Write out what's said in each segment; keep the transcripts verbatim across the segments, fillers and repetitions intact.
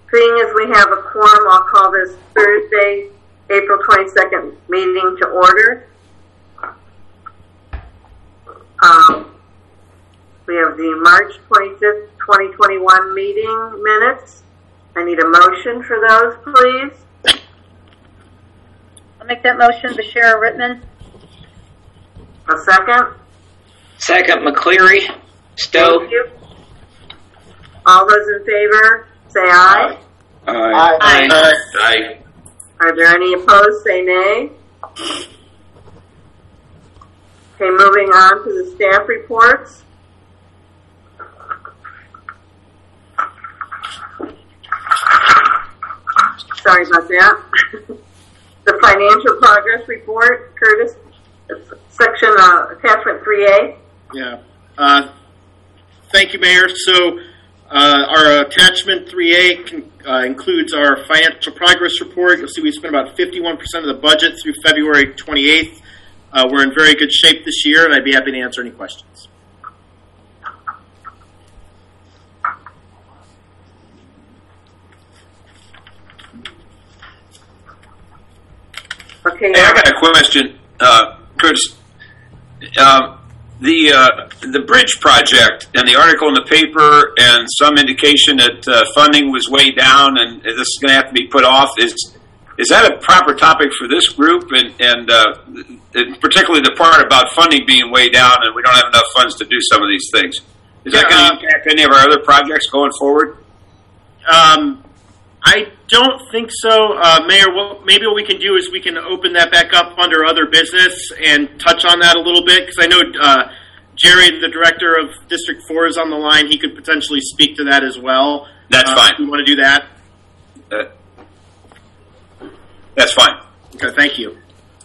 Seeing as we have a quorum, I'll call this Thursday, April twenty-second meeting to order. Um, we have the March twenty-fifth, twenty twenty-one meeting minutes. I need a motion for those, please. I'll make that motion, Bashara Rittman. A second? Second, McCleary. Stowe. Thank you. All those in favor, say aye. Aye. Aye. Aye. Aye. Are there any opposed? Say nay. Okay, moving on to the staff reports. Sorry about that. The financial progress report, Curtis, section uh, attachment three A. Yeah. Uh, thank you, Mayor. So uh, our attachment three A can, uh, includes our financial progress report. You'll see we spent about fifty-one percent of the budget through February twenty-eighth. Uh, we're in very good shape this year, and I'd be happy to answer any questions. Okay. Hey, I got a question, uh, Curtis. Um, the uh, the bridge project and the article in the paper and some indication that uh, funding was way down and this is going to have to be put off. Is is that a proper topic for this group? And, and, uh, and particularly the part about funding being way down and we don't have enough funds to do some of these things. Is Yeah, that going to uh, impact any of our other projects going forward? Um, I don't think so, uh, Mayor. Well, maybe what we can do is we can open that back up under other business and touch on that a little bit because I know uh, Jerry, the director of District Four, is on the line. He could potentially speak to that as well. That's uh, fine. You want to do that? Uh, that's fine. Okay, thank you.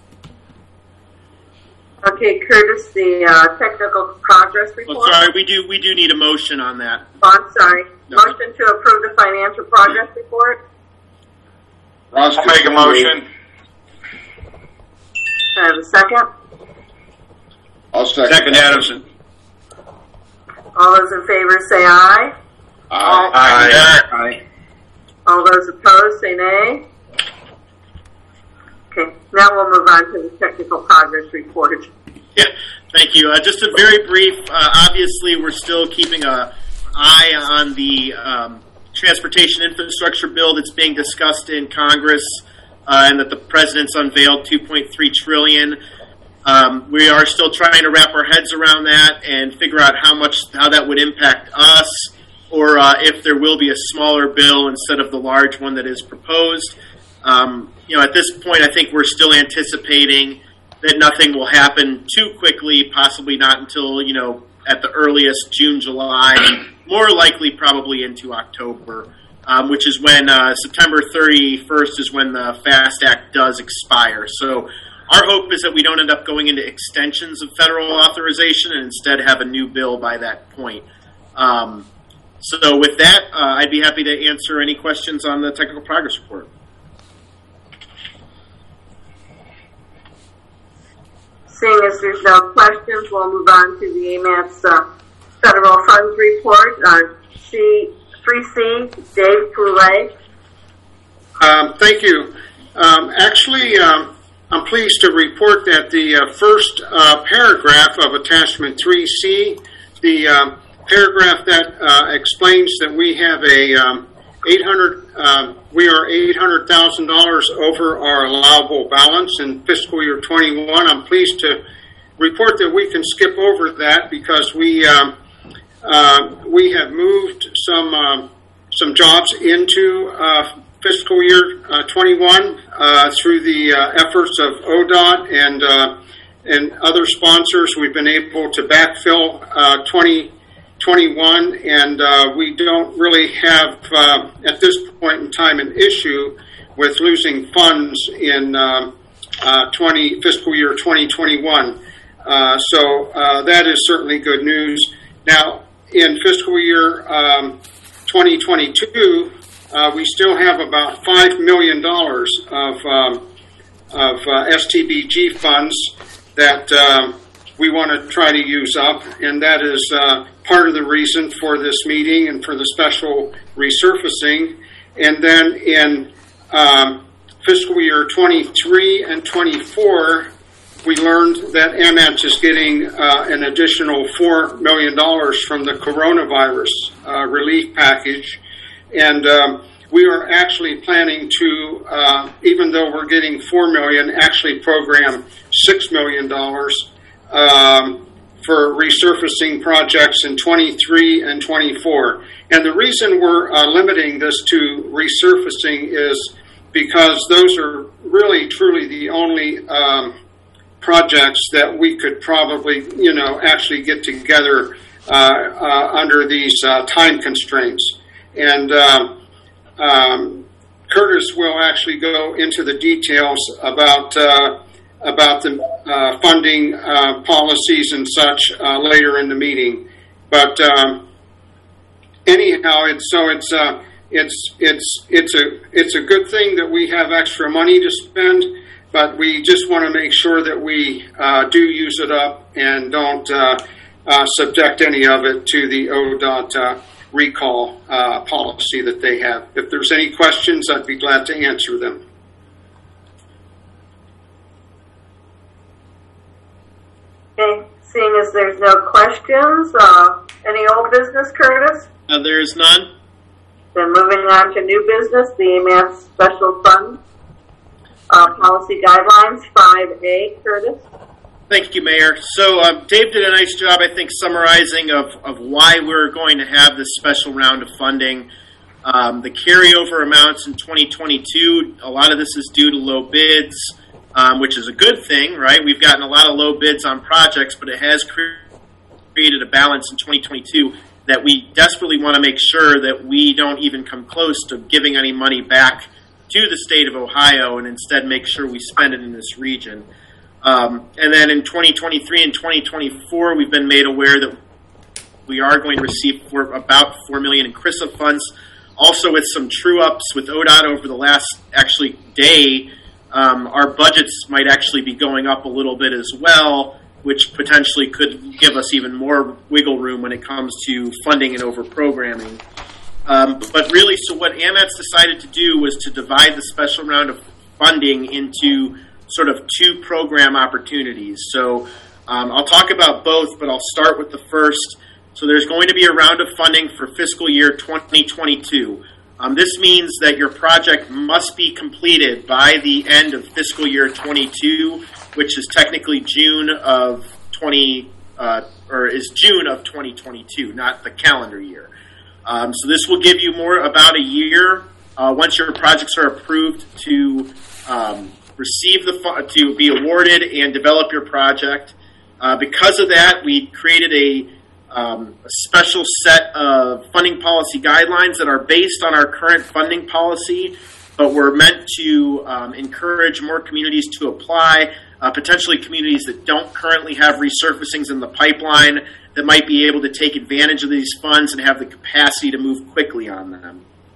Okay, Curtis, the uh, technical progress report. Well, sorry, we do we do need a motion on that. Oh, I'm sorry. No. Motion to approve the financial progress report. Ross, I'll make a motion. I have a second. I'll second. Second, Adamson. All those in favor say aye. Aye. Aye. Aye. All those opposed say nay. Okay, now we'll move on to the technical progress report. Yeah, thank you. Uh, just a very brief. Uh, obviously, we're still keeping a eye on the um, transportation infrastructure bill that's being discussed in Congress, uh, and that the president's unveiled two point three trillion dollars. Um, we are still trying to wrap our heads around that and figure out how much how that would impact us, or uh, if there will be a smaller bill instead of the large one that is proposed. Um, you know, at this point, I think we're still anticipating that nothing will happen too quickly, possibly not until, you know, at the earliest June, July, more likely probably into October, um, which is when uh, September thirty-first is when the FAST Act does expire. So our hope is that we don't end up going into extensions of federal authorization and instead have a new bill by that point. Um, so with that, uh, I'd be happy to answer any questions on the technical progress report. Seeing as there's no questions, we'll move on to the A M A T's uh, federal funds report. Uh, C three C, Dave Poulet. Um, thank you. Um, actually, um, I'm pleased to report that the uh, first uh, paragraph of attachment three C, the um, paragraph that uh, explains that we have a um, eight hundred, uh, we are eight hundred thousand dollars over our allowable balance in fiscal year twenty-one. I'm pleased to report that we can skip over that because we um, uh, we have moved some um, some jobs into uh, fiscal year uh, twenty-one uh, through the uh, efforts of O D O T and uh, and other sponsors. We've been able to backfill uh, twenty twenty-one, and uh, we don't really have uh, at this point in time an issue with losing funds in um, uh, twenty fiscal year twenty twenty-one. Uh, so uh, that is certainly good news. Now, in fiscal year um, twenty twenty-two, uh, we still have about five million dollars of um, of uh, S T B G funds that um, we want to try to use up, and that is uh, part of the reason for this meeting and for the special resurfacing. And then in um, fiscal year twenty-three and twenty-four, we learned that A M A T is getting uh, an additional four million dollars from the coronavirus uh, relief package. And um, we are actually planning to, uh, even though we're getting four million dollars, actually program six million dollars um, for resurfacing projects in twenty-three and twenty-four. And the reason we're uh, limiting this to resurfacing is because those are really, truly the only um, projects that we could probably, you know, actually get together uh, uh, under these uh, time constraints. And um, um, Curtis will actually go into the details about uh, about the uh, funding uh, policies and such uh, later in the meeting. But um, anyhow, it's so it's uh, it's it's it's a it's a good thing that we have extra money to spend. But we just want to make sure that we uh, do use it up and don't uh, uh, subject any of it to the O D O T uh, recall uh, policy that they have. If there's any questions, I'd be glad to answer them. Okay, seeing as there's no questions, uh, any old business, Curtis? Uh, there is none. Then moving on to new business, the A M A T Special Fund uh, Policy Guidelines, five A, Curtis? Thank you, Mayor. So uh, Dave did a nice job, I think, summarizing of, of why we're going to have this special round of funding. Um, the carryover amounts in twenty twenty-two, a lot of this is due to low bids, um, which is a good thing, right? We've gotten a lot of low bids on projects, but it has created a balance in twenty twenty-two that we desperately want to make sure that we don't even come close to giving any money back to the state of Ohio and instead make sure we spend it in this region. Um, and then in twenty twenty-three and twenty twenty-four, we've been made aware that we are going to receive for about four million dollars in C R I S A funds. Also, with some true-ups with O D O T over the last actually day, um, our budgets might actually be going up a little bit as well, which potentially could give us even more wiggle room when it comes to funding and over-programming. Um, but really, so what A M A T's decided to do was to divide the special round of funding into sort of two program opportunities. So um, I'll talk about both, but I'll start with the first. So there's going to be a round of funding for fiscal year twenty twenty-two. Um, this means that your project must be completed by the end of fiscal year twenty-two, which is technically June of twenty, uh, or is June of twenty twenty-two, not the calendar year. Um, so this will give you more about a year uh, once your projects are approved to um, receive the fu- to be awarded and develop your project. Uh, because of that, we created a Um, a special set of funding policy guidelines that are based on our current funding policy, but were meant to um, encourage more communities to apply, uh, potentially communities that don't currently have resurfacings in the pipeline that might be able to take advantage of these funds and have the capacity to move quickly on them.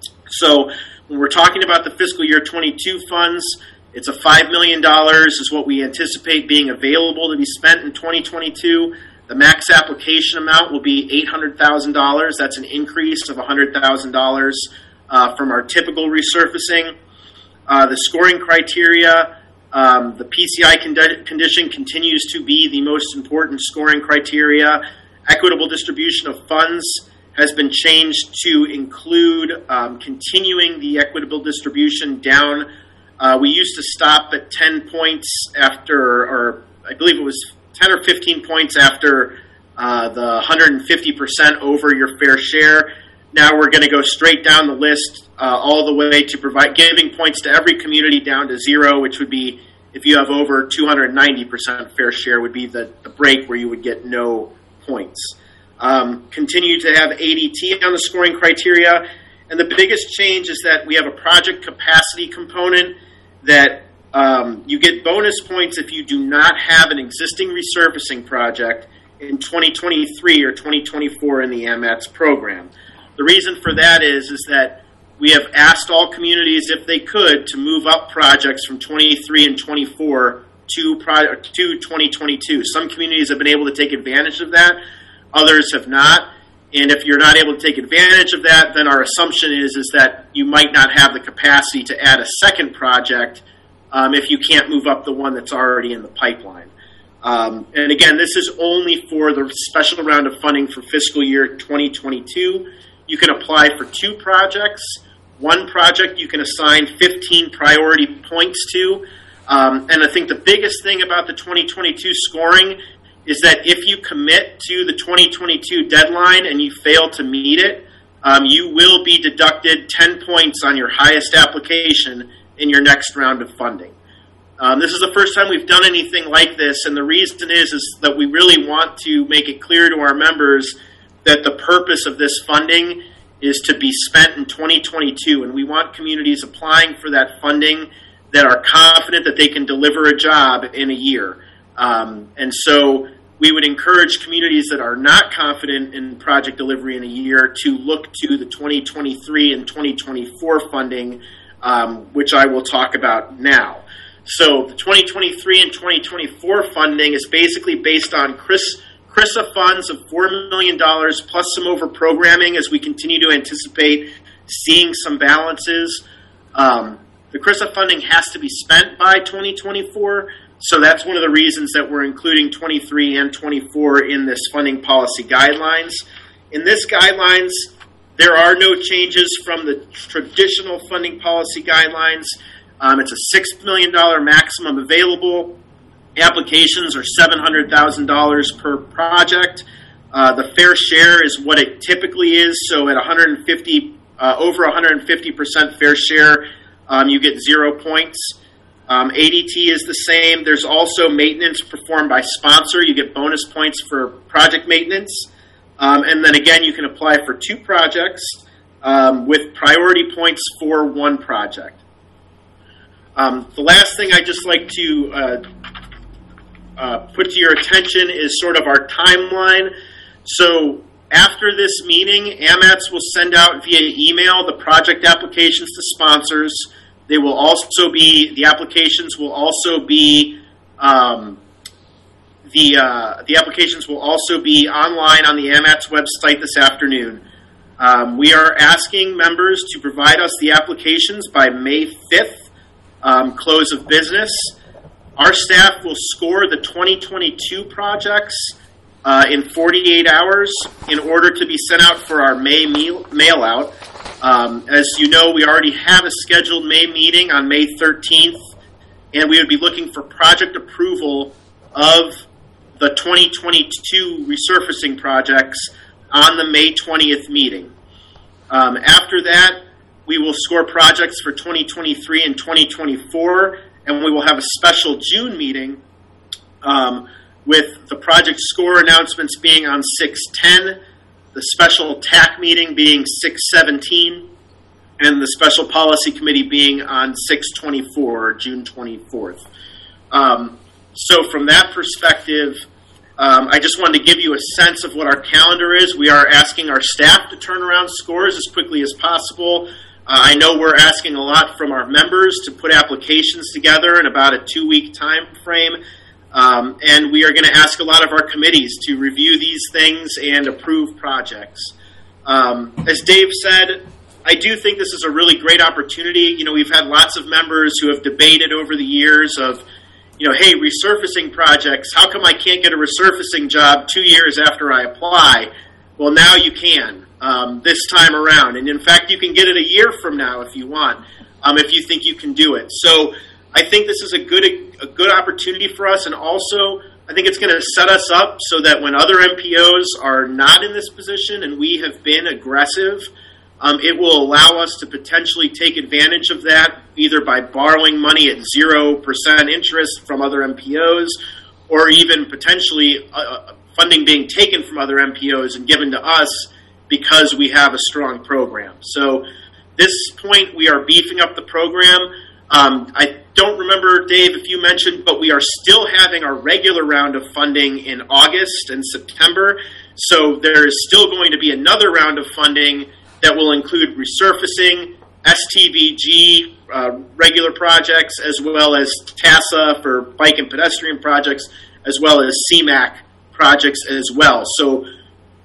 So when we're talking about the fiscal year twenty-two funds, it's a five million dollars is what we anticipate being available to be spent in twenty twenty-two. The max application amount will be eight hundred thousand dollars. That's an increase of one hundred thousand dollars uh, from our typical resurfacing. Uh, the scoring criteria, um, the P C I condi- condition continues to be the most important scoring criteria. Equitable distribution of funds has been changed to include um, continuing the equitable distribution down. Uh, we used to stop at ten points after, or I believe it was ten or fifteen points after uh, the one hundred fifty percent over your fair share. Now we're going to go straight down the list uh, all the way to provide giving points to every community down to zero, which would be if you have over two hundred ninety percent fair share would be the, the break where you would get no points. Um, continue to have A D T on the scoring criteria. And the biggest change is that we have a project capacity component that Um, you get bonus points if you do not have an existing resurfacing project in twenty twenty-three or twenty twenty-four in the A M A T's program. The reason for that is, is that we have asked all communities, if they could, to move up projects from twenty-three and twenty-four to, pro- to twenty twenty-two. Some communities have been able to take advantage of that. Others have not. And if you're not able to take advantage of that, then our assumption is, is that you might not have the capacity to add a second project um, if you can't move up the one that's already in the pipeline. Um, and again, this is only for the special round of funding for fiscal year twenty twenty-two. You can apply for two projects. One project you can assign fifteen priority points to. Um, and I think the biggest thing about the twenty twenty-two scoring is that if you commit to the twenty twenty-two deadline and you fail to meet it, um, you will be deducted ten points on your highest application in your next round of funding. Um, this is the first time we've done anything like this, and the reason is, is that we really want to make it clear to our members that the purpose of this funding is to be spent in twenty twenty-two, and we want communities applying for that funding that are confident that they can deliver a job in a year. Um, and so we would encourage communities that are not confident in project delivery in a year to look to the twenty twenty-three and twenty twenty-four funding, um, which I will talk about now. So the twenty twenty-three and twenty twenty-four funding is basically based on CRIS, CRISA funds of four million dollars plus some over programming as we continue to anticipate seeing some balances. Um, the CRISA funding has to be spent by twenty twenty-four, so that's one of the reasons that we're including twenty-three and twenty-four in this funding policy guidelines. In this guidelines, there are no changes from the traditional funding policy guidelines. Um, it's a six million dollars maximum available. Applications are seven hundred thousand dollars per project. Uh, the fair share is what it typically is. So at one hundred fifty, uh, over one hundred fifty percent fair share, um, you get zero points. Um, A D T is the same. There's also maintenance performed by sponsor. You get bonus points for project maintenance. Um, and then again, you can apply for two projects um, with priority points for one project. Um, the last thing I'd just like to uh, uh, put to your attention is sort of our timeline. So after this meeting, A M A T S will send out via email the project applications to sponsors. They will also be, the applications will also be, um, the uh, the applications will also be online on the A M A T S website this afternoon. Um, we are asking members to provide us the applications by May fifth. Um, close of business. Our staff will score the twenty twenty-two projects uh, in forty-eight hours in order to be sent out for our May mail, mail out. Um, as you know, we already have a scheduled May meeting on May thirteenth, and we would be looking for project approval of the twenty twenty-two resurfacing projects on the May twentieth meeting. Um, after that, we will score projects for twenty twenty-three and twenty twenty-four, and we will have a special June meeting um, with the project score announcements being on six ten, the special T A C meeting being six seventeen, and the special policy committee being on six twenty-four, June twenty-fourth. Um, so from that perspective, um, I just wanted to give you a sense of what our calendar is. We are asking our staff to turn around scores as quickly as possible. Uh, I know we're asking a lot from our members to put applications together in about a two-week time frame, um, and we are going to ask a lot of our committees to review these things and approve projects. Um, as Dave said, I do think this is a really great opportunity. You know, we've had lots of members who have debated over the years of, you know, hey, resurfacing projects, how come I can't get a resurfacing job two years after I apply? Well, now you can. Um, this time around. And in fact, you can get it a year from now if you want, um, if you think you can do it. So I think this is a good a good opportunity for us, and also I think it's going to set us up so that when other M P Os are not in this position and we have been aggressive, um, it will allow us to potentially take advantage of that, either by borrowing money at zero percent interest from other M P Os, or even potentially uh, funding being taken from other M P Os and given to us because we have a strong program. So this point, we are beefing up the program. Um, I don't remember, Dave, if you mentioned, but we are still having our regular round of funding in August and September. So there is still going to be another round of funding that will include resurfacing, S T B G, uh, regular projects, as well as T A S A for bike and pedestrian projects, as well as C MAC projects as well. So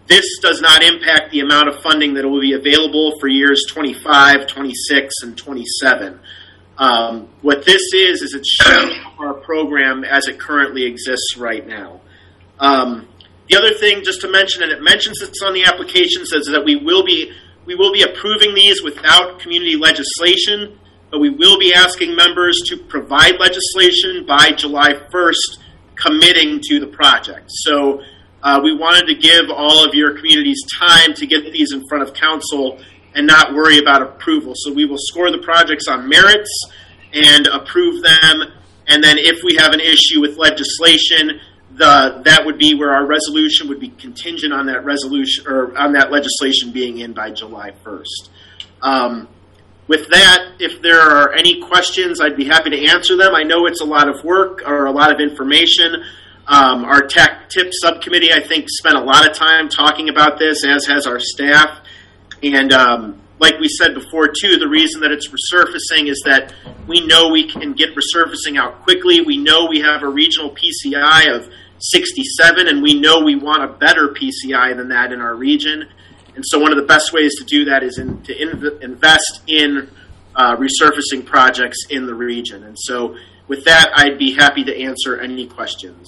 this does not impact the amount of funding that will be available for years twenty-five, twenty-six, and twenty-seven. Um, what this is, is it's showing our program as it currently exists right now. Um, the other thing, just to mention, and it mentions this on the application, says that we will be we will be approving these without community legislation, but we will be asking members to provide legislation by July first, committing to the project. So uh, we wanted to give all of your communities time to get these in front of council and not worry about approval. So we will score the projects on merits and approve them, and then if we have an issue with legislation, the that would be where our resolution would be contingent on that resolution or on that legislation being in by July first. Um, with that, if there are any questions, I'd be happy to answer them. I know it's a lot of work or a lot of information. Um, our tech tip subcommittee, I think, spent a lot of time talking about this, as has our staff. And um, like we said before, too, the reason that it's resurfacing is that we know we can get resurfacing out quickly. We know we have a regional P C I of sixty-seven, and we know we want a better P C I than that in our region. And so one of the best ways to do that is in, to inv- invest in uh, resurfacing projects in the region. And so with that, I'd be happy to answer any questions.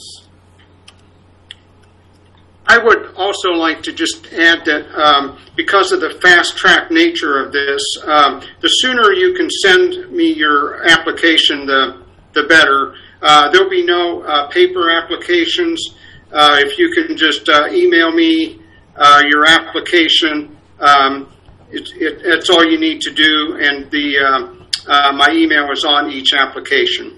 I would also like to just add that um, because of the fast-track nature of this, um, the sooner you can send me your application, the the better. Uh, there'll be no uh, paper applications. Uh, if you can just uh, email me uh, your application, um, it, it, that's all you need to do, and the uh, uh, my email is on each application.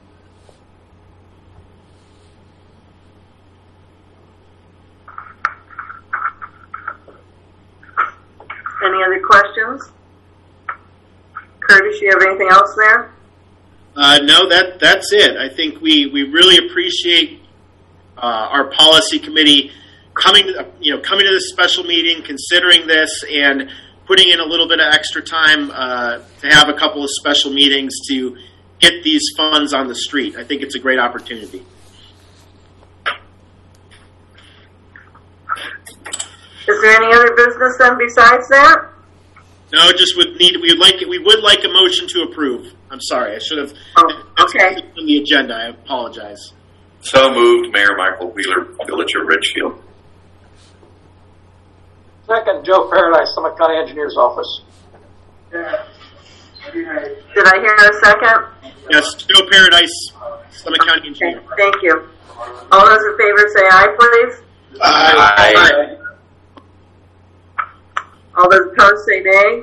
Any other questions? Curtis, you have anything else there? Uh, no, that that's it. I think we, we really appreciate uh, our policy committee coming to you know coming to this special meeting, considering this, and putting in a little bit of extra time uh, to have a couple of special meetings to get these funds on the street. I think it's a great opportunity. Is there any other business then besides that? No, just would need we would like we would like a motion to approve. I'm sorry, I should have. Oh, okay. That's on the agenda. I apologize. So moved, Mayor Michael Wheeler, Village of Richfield. Second, Joe Paradise, Summit County Engineer's Office. Did I hear a second? Yes, Joe Paradise, Summit County Engineer. Okay, thank you. All those in favor say aye, please. Aye. Aye. All those opposed say nay.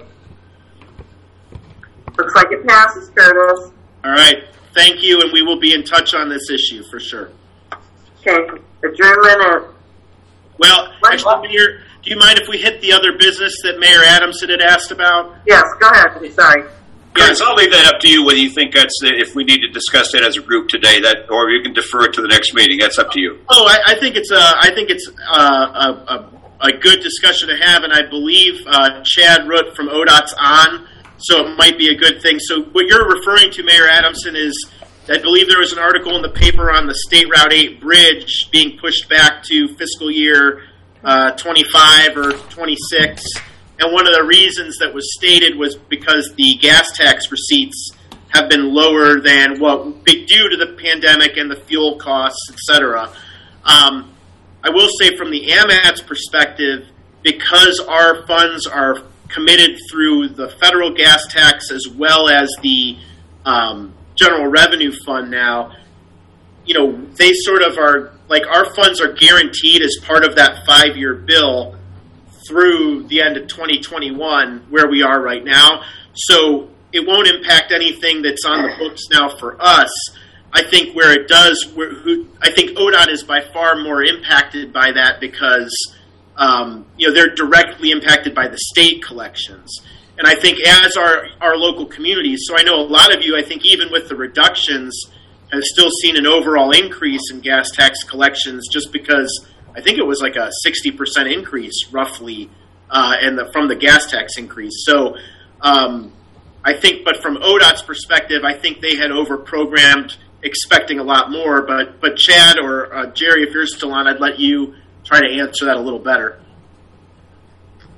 Looks like it passes, Curtis. All right. Thank you, and we will be in touch on this issue for sure. Okay. Adjournment at... Well, actually, Mayor, do you mind if we hit the other business that Mayor Adamson had asked about? Yes, go ahead. Sorry. Yes, I'll leave that up to you whether you think that's, if we need to discuss that as a group today, that, or you can defer it to the next meeting. That's up to you. Oh, I, I think it's a, I think it's a, a, a, a good discussion to have, and I believe uh, Chad Root from O D O T's on, so it might be a good thing. So what you're referring to, Mayor Adamson, is I believe there was an article in the paper on the State Route eight bridge being pushed back to fiscal year uh, twenty-five or twenty-six. And one of the reasons that was stated was because the gas tax receipts have been lower than what due to the pandemic and the fuel costs, et cetera. Um, I will say from the A M A T's perspective, because our funds are committed through the federal gas tax as well as the um, general revenue fund now, you know, they sort of are, like our funds are guaranteed as part of that five-year bill through the end of twenty twenty-one, where we are right now. So it won't impact anything that's on the books now for us. I think where it does, where, who, I think O D O T is by far more impacted by that because, um, you know, they're directly impacted by the state collections. And I think as our, our local communities, so I know a lot of you, I think even with the reductions, have still seen an overall increase in gas tax collections just because I think it was like a sixty percent increase, roughly, uh, and the, from the gas tax increase. So um, I think, but from O D O T's perspective, I think they had over-programmed, expecting a lot more. But, but Chad or uh, Jerry, if you're still on, I'd let you try to answer that a little better.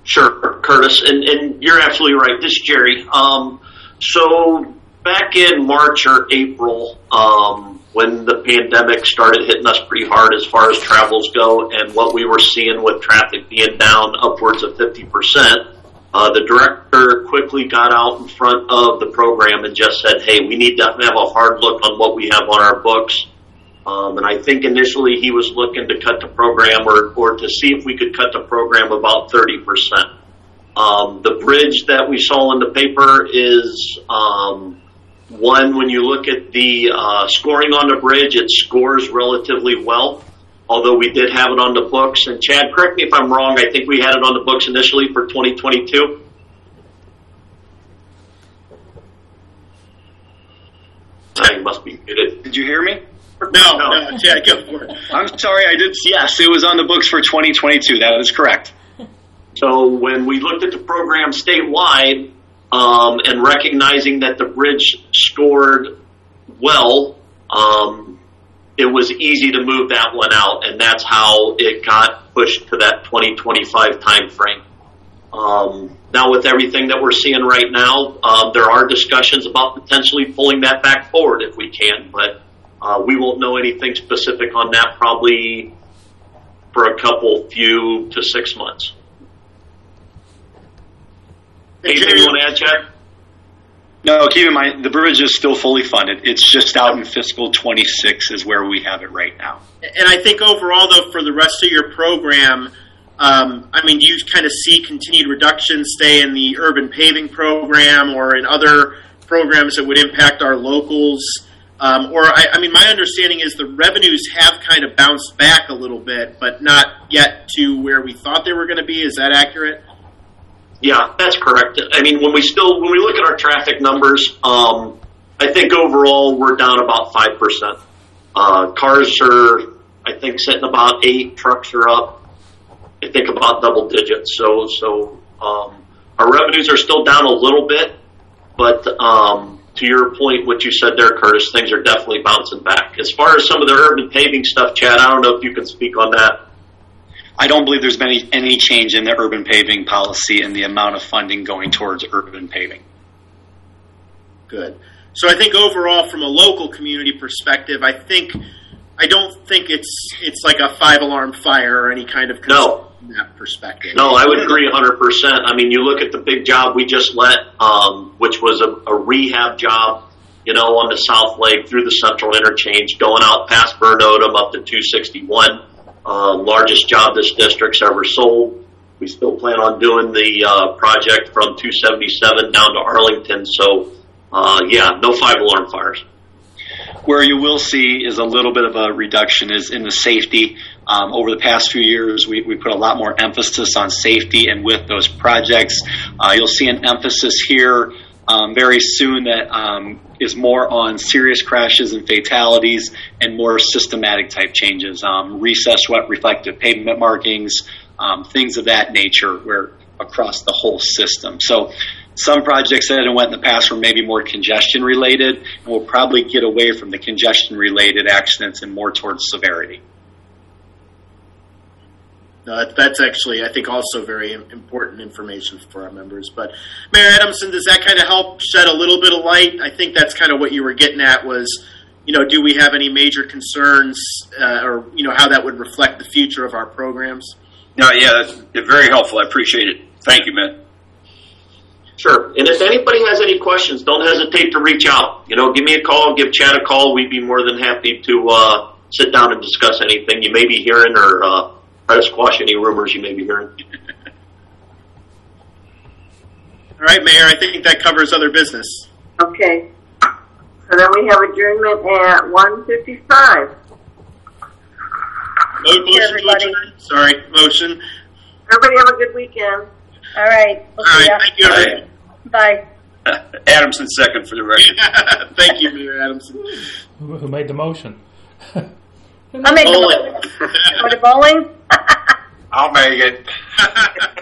Sure, Curtis, and, and you're absolutely right. This is Jerry. Um, so back in March or April, um, when the pandemic started hitting us pretty hard as far as travels go, and what we were seeing with traffic being down upwards of fifty percent, uh, the director quickly got out in front of the program and just said, hey, we need to have a hard look on what we have on our books. Um, and I think initially he was looking to cut the program or, or to see if we could cut the program about thirty percent. Um, the bridge that we saw in the paper is um, one, when you look at the uh, scoring on the bridge, it scores relatively well, although we did have it on the books. And Chad, correct me if I'm wrong, I think we had it on the books initially for twenty twenty-two. I must be muted. Did you hear me? No, no, Chad, go for it. I'm sorry, I did. Yes, it was on the books for twenty twenty-two. That is correct. So when we looked at the program statewide, um, and recognizing that the bridge scored well, um, it was easy to move that one out, and that's how it got pushed to that twenty twenty-five time frame. Um, now with everything that we're seeing right now, um, there are discussions about potentially pulling that back forward if we can, but Uh, we won't know anything specific on that probably for a couple, few to six months. Anything you want to add, Chad? No, keep in mind, the bridge is still fully funded. It's just out in fiscal twenty-six is where we have it right now. And I think overall, though, for the rest of your program, um, I mean, do you kind of see continued reductions, stay in the urban paving program or in other programs that would impact our locals? Um, or, I, I mean, my understanding is the revenues have kind of bounced back a little bit, but not yet to where we thought they were going to be. Is that accurate? Yeah, that's correct. I mean, when we still, when we look at our traffic numbers, um, I think overall we're down about five percent. Uh, cars are, I think, sitting about eight, trucks are up, I think, about double digits. So, so, um, our revenues are still down a little bit, but, um, to your point, what you said there, Curtis, things are definitely bouncing back. As far as some of the urban paving stuff, Chad, I don't know if you can speak on that. I don't believe there's been any, any change in the urban paving policy and the amount of funding going towards urban paving. Good. So I think overall, from a local community perspective, I think I don't think it's it's like a five alarm fire or any kind of concern. No. From that perspective. No, I would agree one hundred percent. I mean, you look at the big job we just let, um, which was a, a rehab job, you know, on the South Lake through the Central Interchange, going out past Burn Odom up to two sixty-one, uh, largest job this district's ever sold. We still plan on doing the uh, project from two seventy-seven down to Arlington. So, uh, yeah, no five alarm fires. Where you will see is a little bit of a reduction is in the safety. Um, over the past few years, we, we put a lot more emphasis on safety, and with those projects, uh, you'll see an emphasis here um, very soon that um, is more on serious crashes and fatalities and more systematic type changes, um, recessed wet reflective pavement markings, um, things of that nature where across the whole system. So some projects that had went in the past were maybe more congestion related, and we'll probably get away from the congestion related accidents and more towards severity. No, that's actually, I think, also very important information for our members. But Mayor Adamson, does that kind of help shed a little bit of light? I think that's kind of what you were getting at was, you know, do we have any major concerns uh, or, you know, how that would reflect the future of our programs? No, yeah, that's very helpful. I appreciate it. Thank you, man. Sure. And if anybody has any questions, don't hesitate to reach out. You know, give me a call, give Chad a call. We'd be more than happy to uh, sit down and discuss anything you may be hearing or uh, try to squash any rumors you may be hearing. All right, Mayor, I think that covers other business. Okay. So then we have adjournment at one fifty-five. Motion, everybody. motion. Sorry, motion. Everybody have a good weekend. All right. We'll All see right, ya. thank you, everybody. Bye. Adamson second for the record. Thank you, Mayor Adamson. Who who made the motion? I'll make the Bowling. motion. Go to bowling? I'll make it.